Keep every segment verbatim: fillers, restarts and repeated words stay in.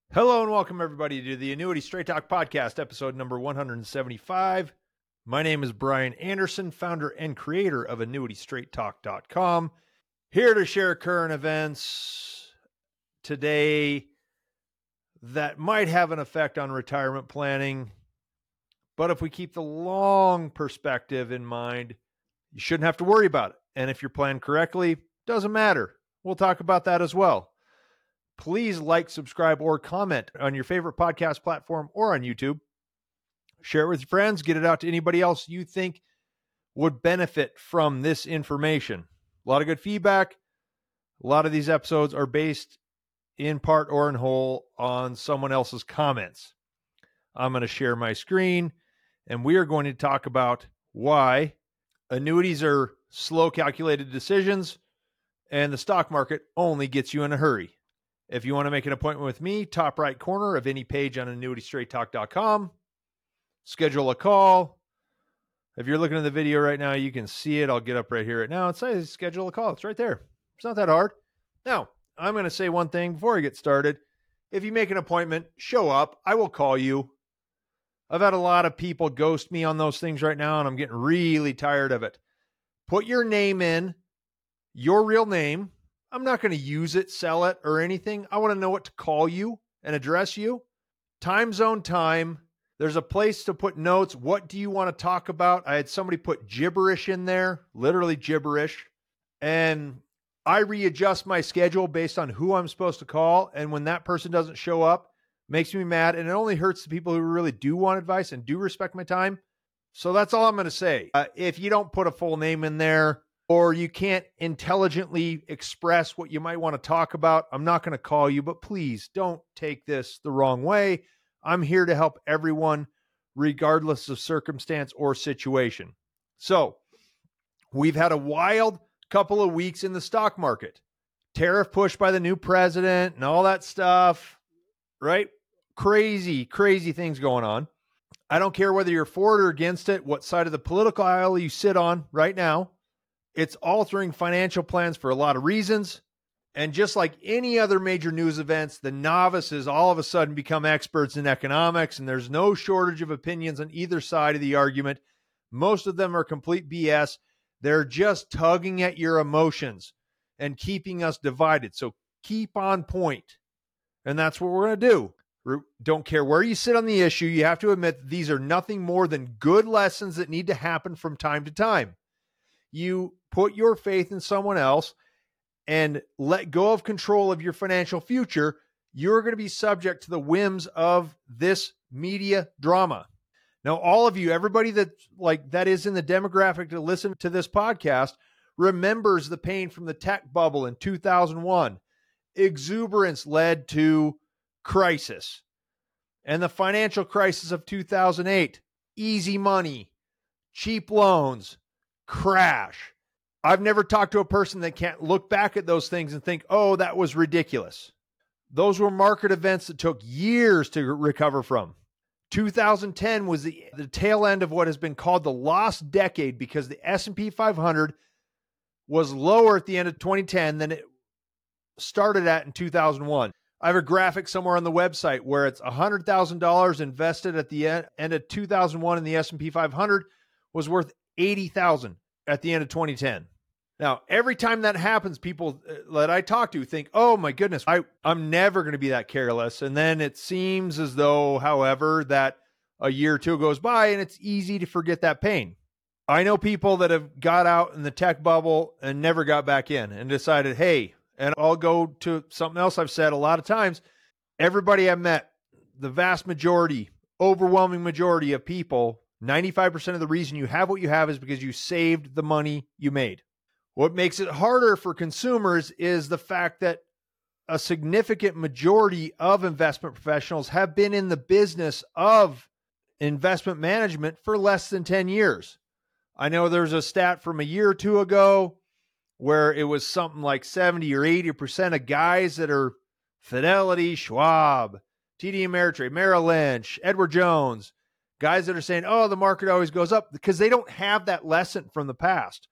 Hello and welcome everybody to the Annuity Straight Talk Podcast, episode number one hundred seventy-five. My name is Brian Anderson, founder and creator of annuity straight talk dot com. Here to share current events today that might have an effect on retirement planning. But if we keep the long perspective in mind, you shouldn't have to worry about it. And if you're planned correctly, doesn't matter. We'll talk about that as well. Please like, subscribe, or comment on your favorite podcast platform or on YouTube. Share it with your friends. Get it out to anybody else you think would benefit from this information. A lot of good feedback. A lot of these episodes are based in part or in whole on someone else's comments. I'm going to share my screen, and we are going to talk about why annuities are slow, calculated decisions, and the stock market only gets you in a hurry. If you want to make an appointment with me, top right corner of any page on annuity straight talk dot com, schedule a call. If you're looking at the video right now, you can see it. I'll get up right here right now. It says schedule a call. It's right there. It's not that hard. Now, I'm going to say one thing before I get started. If you make an appointment, show up. I will call you. I've had a lot of people ghost me on those things right now, and I'm getting really tired of it. Put your name in, your real name. I'm not going to use it, sell it, or anything. I want to know what to call you and address you. Time zone time. There's a place to put notes. What do you want to talk about? I had somebody put gibberish in there, literally gibberish. And I readjust my schedule based on who I'm supposed to call. And when that person doesn't show up, it makes me mad. And it only hurts the people who really do want advice and do respect my time. So that's all I'm going to say. Uh, if you don't put a full name in there, or you can't intelligently express what you might want to talk about, I'm not going to call you, but please don't take this the wrong way. I'm here to help everyone, regardless of circumstance or situation. So we've had a wild couple of weeks in the stock market. Tariff push by the new president and all that stuff, right? Crazy, crazy things going on. I don't care whether you're for it or against it, what side of the political aisle you sit on right now. It's altering financial plans for a lot of reasons. And just like any other major news events, the novices all of a sudden become experts in economics, and there's no shortage of opinions on either side of the argument. Most of them are complete B S. They're just tugging at your emotions and keeping us divided. So keep on point. And that's what we're going to do. Don't care where you sit on the issue. You have to admit these are nothing more than good lessons that need to happen from time to time. You put your faith in someone else and let go of control of your financial future, you're going to be subject to the whims of this media drama. Now, all of you, everybody that like that is in the demographic to listen to this podcast, remembers the pain from the tech bubble in two thousand one. Exuberance led to crisis. And the financial crisis of two thousand eight, easy money, cheap loans, crash. I've never talked to a person that can't look back at those things and think, oh, that was ridiculous. Those were market events that took years to recover from. two thousand ten was the, the tail end of what has been called the lost decade because the S and P five hundred was lower at the end of twenty ten than it started at in two thousand one. I have a graphic somewhere on the website where it's one hundred thousand dollars invested at the end, end of two thousand one, and the S and P five hundred was worth eighty thousand dollars at the end of twenty ten. Now, every time that happens, people that I talk to think, oh my goodness, I, I'm never going to be that careless. And then it seems as though, however, that a year or two goes by and it's easy to forget that pain. I know people that have got out in the tech bubble and never got back in and decided, hey, and I'll go to something else I've said a lot of times. Everybody I've met, the vast majority, overwhelming majority of people, ninety-five percent of the reason you have what you have is because you saved the money you made. What makes it harder for consumers is the fact that a significant majority of investment professionals have been in the business of investment management for less than ten years. I know there's a stat from a year or two ago where it was something like seventy or eighty percent of guys that are Fidelity, Schwab, T D Ameritrade, Merrill Lynch, Edward Jones, guys that are saying, oh, the market always goes up because they don't have that lesson from the past.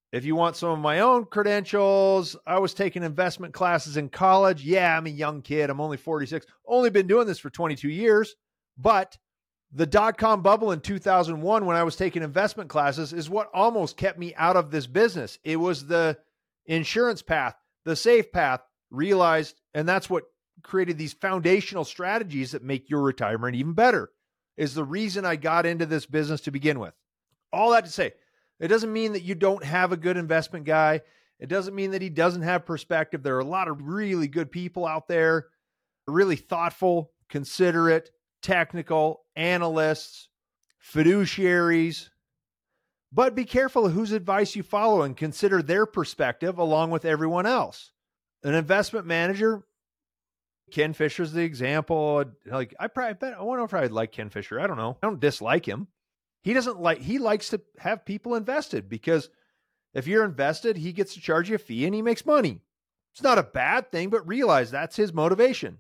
If you want some of my own credentials, I was taking investment classes in college. Yeah, I'm a young kid. I'm only forty-six. Only been doing this for twenty-two years. But the dot-com bubble in two thousand one, when I was taking investment classes, is what almost kept me out of this business. It was the insurance path, the safe path, realized, and that's what created these foundational strategies that make your retirement even better, is the reason I got into this business to begin with. All that to say, it doesn't mean that you don't have a good investment guy. It doesn't mean that he doesn't have perspective. There are a lot of really good people out there, really thoughtful, considerate, technical, analysts, fiduciaries. But be careful of whose advice you follow and consider their perspective along with everyone else. An investment manager, Ken Fisher's the example. Like I probably bet I wonder if I'd like Ken Fisher. I don't know. I don't dislike him. He doesn't like, he likes to have people invested because if you're invested, he gets to charge you a fee and he makes money. It's not a bad thing, but realize that's his motivation.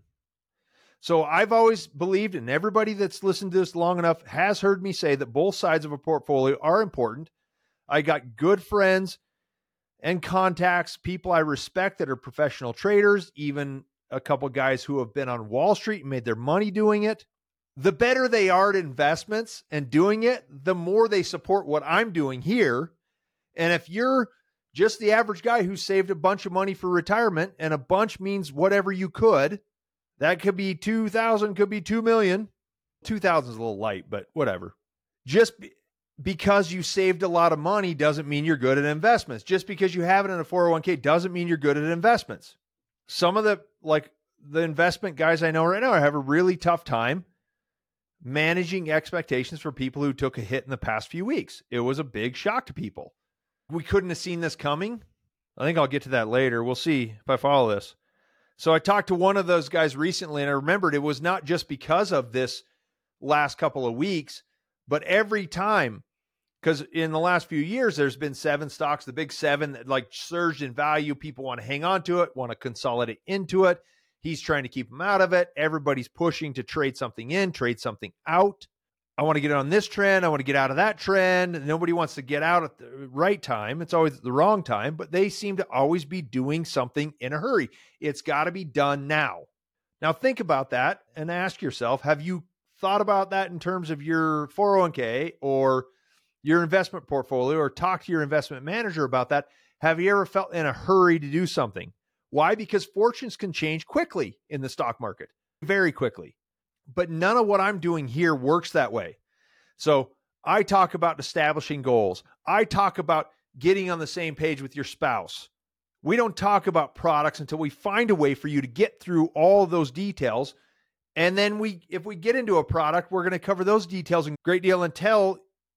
So I've always believed, and everybody that's listened to this long enough has heard me say that both sides of a portfolio are important. I got good friends and contacts, people I respect that are professional traders, even a couple guys who have been on Wall Street and made their money doing it. The better they are at investments and doing it, the more they support what I'm doing here. And if you're just the average guy who saved a bunch of money for retirement, and a bunch means whatever you could, that could be two thousand, could be two million. two thousand is a little light, but whatever. Just be, because you saved a lot of money doesn't mean you're good at investments. Just because you have it in a four oh one k doesn't mean you're good at investments. Some of the, like the investment guys I know right now have a really tough time managing expectations for people who took a hit in the past few weeks. It was a big shock to people. We couldn't have seen this coming. I think I'll get to that later. We'll see if I follow this. So I talked to one of those guys recently, and I remembered it was not just because of this last couple of weeks, but every time, because in the last few years, there's been seven stocks, the big seven that like surged in value. People want to hang on to it, want to consolidate into it. He's trying to keep them out of it. Everybody's pushing to trade something in, trade something out. I want to get on this trend. I want to get out of that trend. Nobody wants to get out at the right time. It's always the wrong time, but they seem to always be doing something in a hurry. It's got to be done now. Now think about that and ask yourself, have you thought about that in terms of your four oh one k or your investment portfolio, or talk to your investment manager about that? Have you ever felt in a hurry to do something? Why? Because fortunes can change quickly in the stock market, very quickly. But none of what I'm doing here works that way. So I talk about establishing goals. I talk about getting on the same page with your spouse. We don't talk about products until we find a way for you to get through all of those details. And then we, if we get into a product, we're going to cover those details in great deal until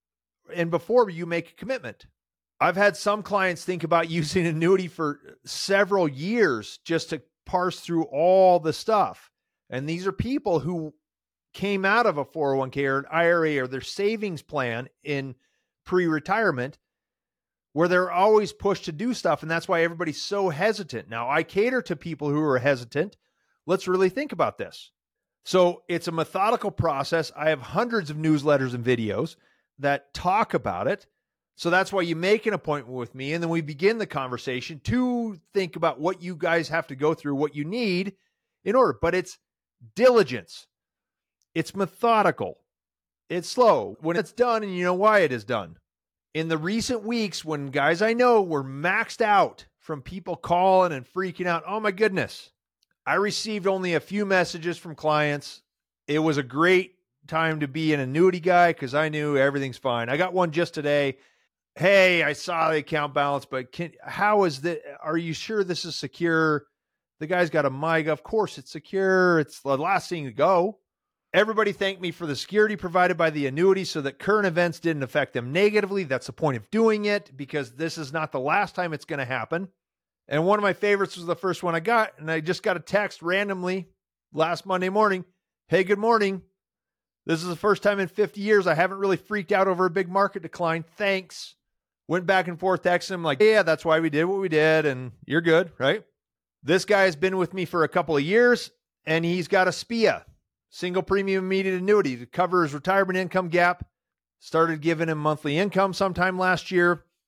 and before you make a commitment. I've had some clients think about using annuity for several years just to parse through all the stuff. And these are people who came out of a four oh one k or an I R A or their savings plan in pre-retirement, where they're always pushed to do stuff. And that's why everybody's so hesitant. Now, I cater to people who are hesitant. Let's really think about this. So it's a methodical process. I have hundreds of newsletters and videos that talk about it. So that's why you make an appointment with me, and then we begin the conversation to think about what you guys have to go through, what you need in order. But it's diligence. It's methodical. It's slow. When it's done, and you know why it is done. In the recent weeks, when guys I know were maxed out from people calling and freaking out, oh my goodness, I received only a few messages from clients. It was a great time to be an annuity guy because I knew everything's fine. I got one just today. Hey, I saw the account balance, but can, how is that? Are you sure this is secure? The guy's got a M I G A. Of course it's secure. It's the last thing to go. Everybody thanked me for the security provided by the annuity so that current events didn't affect them negatively. That's the point of doing it, because this is not the last time it's going to happen. And one of my favorites was the first one I got, and I just got a text randomly last Monday morning. Hey, good morning. This is the first time in fifty years I haven't really freaked out over a big market decline. Thanks. Went back and forth texting him like, yeah, that's why we did what we did, and you're good, right? This guy has been with me for a couple of years, and he's got a S P I A, single premium immediate annuity, to cover his retirement income gap. Started giving him monthly income sometime last year.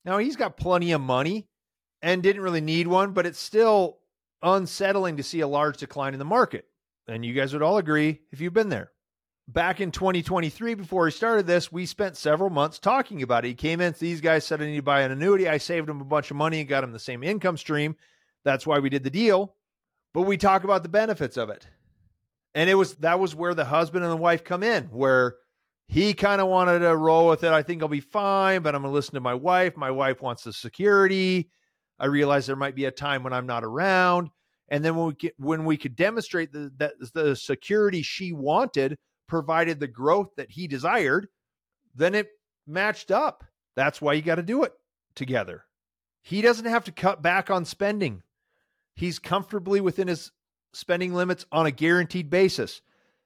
Now, he's got plenty of money and didn't really need one, but it's still unsettling to see a large decline in the market. And you guys would all agree if you've been there. Back in twenty twenty-three, before he started this, we spent several months talking about it. He came in, these guys said, I need to buy an annuity. I saved him a bunch of money and got him the same income stream. That's why we did the deal. But we talk about the benefits of it. And it was that was where the husband and the wife come in, where he kind of wanted to roll with it. I think I'll be fine, but I'm going to listen to my wife. My wife wants the security. I realize there might be a time when I'm not around. And then when we get, when we could demonstrate the, that the security she wanted provided the growth that he desired, then it matched up. That's why you got to do it together. He doesn't have to cut back on spending. He's comfortably within his spending limits on a guaranteed basis.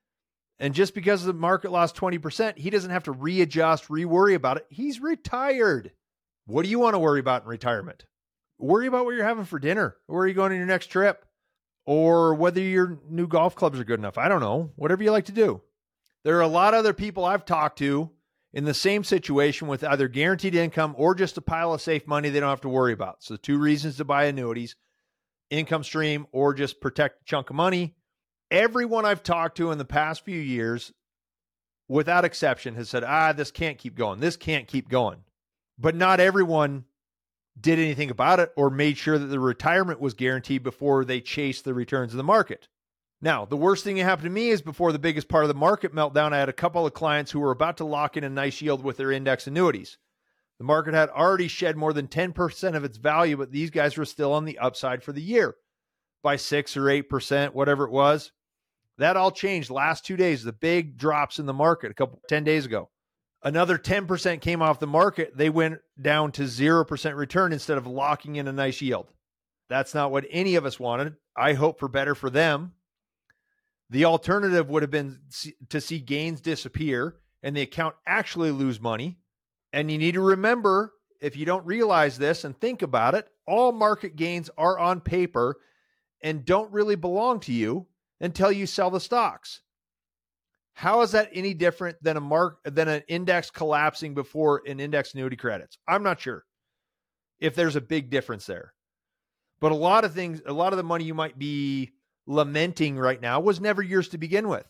And just because the market lost twenty percent, he doesn't have to readjust, re-worry about it. He's retired. What do you want to worry about in retirement? Worry about what you're having for dinner, or where are you going on your next trip, or whether your new golf clubs are good enough. I don't know. Whatever you like to do. There are a lot of other people I've talked to in the same situation with either guaranteed income or just a pile of safe money they don't have to worry about. So two reasons to buy annuities: income stream or just protect a chunk of money. Everyone I've talked to in the past few years, without exception, has said, ah, this can't keep going. This can't keep going. But not everyone did anything about it or made sure that the retirement was guaranteed before they chased the returns of the market. Now, the worst thing that happened to me is before the biggest part of the market meltdown, I had a couple of clients who were about to lock in a nice yield with their index annuities. The market had already shed more than ten percent of its value, but these guys were still on the upside for the year by six or eight percent, whatever it was. That all changed last two days, the big drops in the market a couple, ten days ago. Another ten percent came off the market. They went down to zero percent return instead of locking in a nice yield. That's not what any of us wanted. I hope for better for them. The alternative would have been to see gains disappear and the account actually lose money. And you need to remember, if you don't realize this and think about it, all market gains are on paper and don't really belong to you until you sell the stocks. How is that any different than a mark than an index collapsing before an index annuity credits? I'm not sure if there's a big difference there. But a lot of things, a lot of the money you might be lamenting right now was never yours to begin with.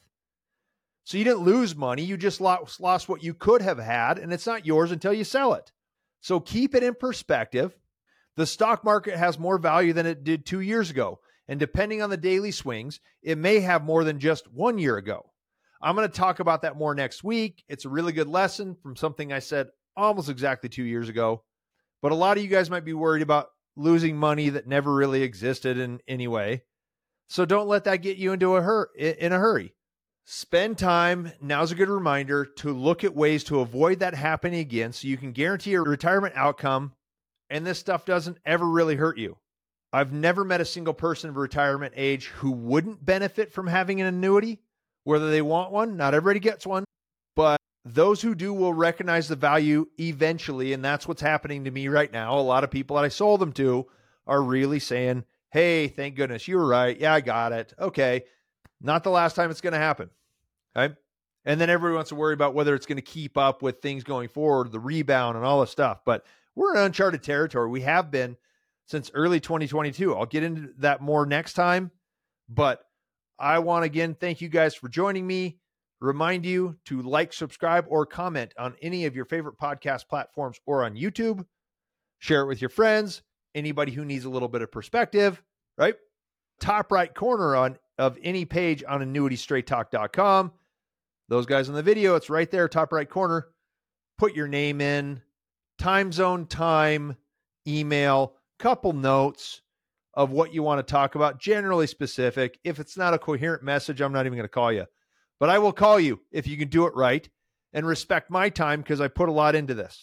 So you didn't lose money. You just lost, lost what you could have had, and it's not yours until you sell it. So keep it in perspective. The stock market has more value than it did two years ago. And depending on the daily swings, it may have more than just one year ago. I'm going to talk about that more next week. It's a really good lesson from something I said almost exactly two years ago. But a lot of you guys might be worried about losing money that never really existed in any way. So don't let that get you into a hur- in a hurry. Spend time, now's a good reminder, to look at ways to avoid that happening again so you can guarantee a retirement outcome and this stuff doesn't ever really hurt you. I've never met a single person of retirement age who wouldn't benefit from having an annuity, whether they want one. Not everybody gets one, but those who do will recognize the value eventually, and that's what's happening to me right now. A lot of people that I sold them to are really saying, hey, thank goodness, you were right. Yeah, I got it. Okay. Not the last time it's going to happen. Okay. And then everybody wants to worry about whether it's going to keep up with things going forward, the rebound and all this stuff. But we're in uncharted territory. We have been since early twenty twenty-two. I'll get into that more next time. But I want to again thank you guys for joining me. Remind you to like, subscribe, or comment on any of your favorite podcast platforms or on YouTube. Share it with your friends. Anybody who needs a little bit of perspective, right? Top right corner on of any page on annuity straight talk dot com. Those guys in the video, it's right there, top right corner. Put your name in, time zone, time, email, couple notes of what you want to talk about, generally specific. If it's not a coherent message, I'm not even going to call you. But I will call you if you can do it right and respect my time because I put a lot into this.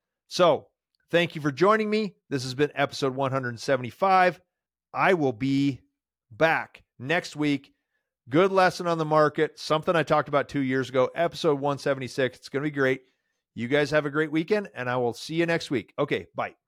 So thank you for joining me. This has been episode one seventy-five. I will be back next week. Good lesson on the market. Something I talked about two years ago, episode one seventy-six. It's going to be great. You guys have a great weekend, and I will see you next week. Okay, bye.